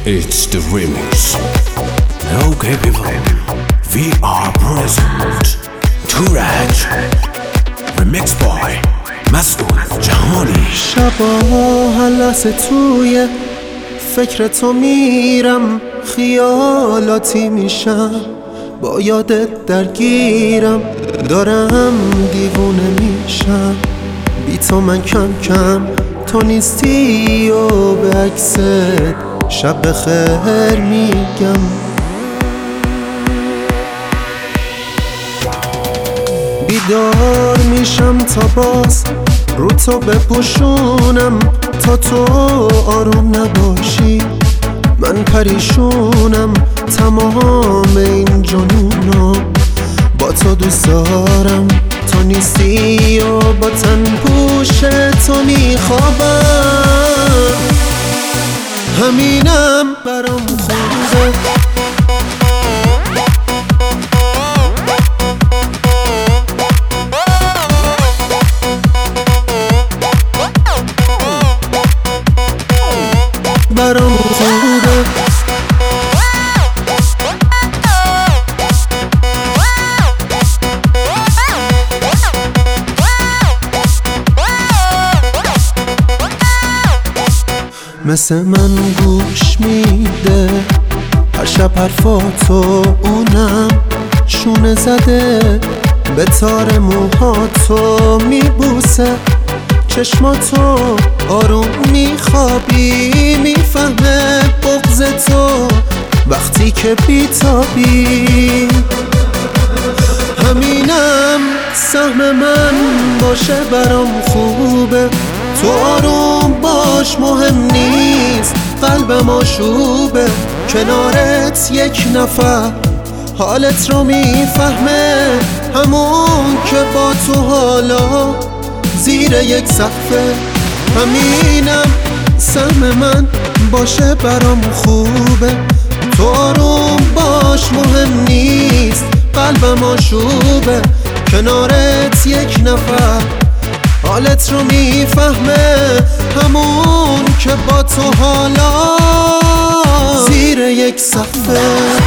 It's the remix. Okay people, we are present. Turaj Remix by مسعود جهانی. شبا هر لحظه توی فکر تو میرم، خیالاتی میشم، با یادت درگیرم، دارم دیوونه میشم. بی تو من کم کم تو نیستی و به عکست شب بخیر میگم. بیدار میشم تا باز رو تو بپوشونم، تا تو آروم نباشی من پریشونم. تمام این جنونو با تو دوست دارم، تو نیستی و با تن پوش تو میخوابم. همینم برام خوبه، برام خوبه. مثل من گوش میده هر شب حرفاتو، اونم شونه زده به تار موهاتو، میبوسه چشماتو، آروم میخوابی، میفهمه بغض تو وقتی که بیتابی. همینم سهم من باشه برام خوبه، تو آروم باش مهم نیست، قلبم آشوبه، کنارت یک نفر حالت رو میفهمه، همون که با تو حالا زیر یک سقفه. همینم سهم من باشه برام خوبه، تو آروم باش مهم نیست، قلبم آشوبه، کنارت یک نفر حالت رو میفهمه، همون که با تو حالا زیر یک سقفه.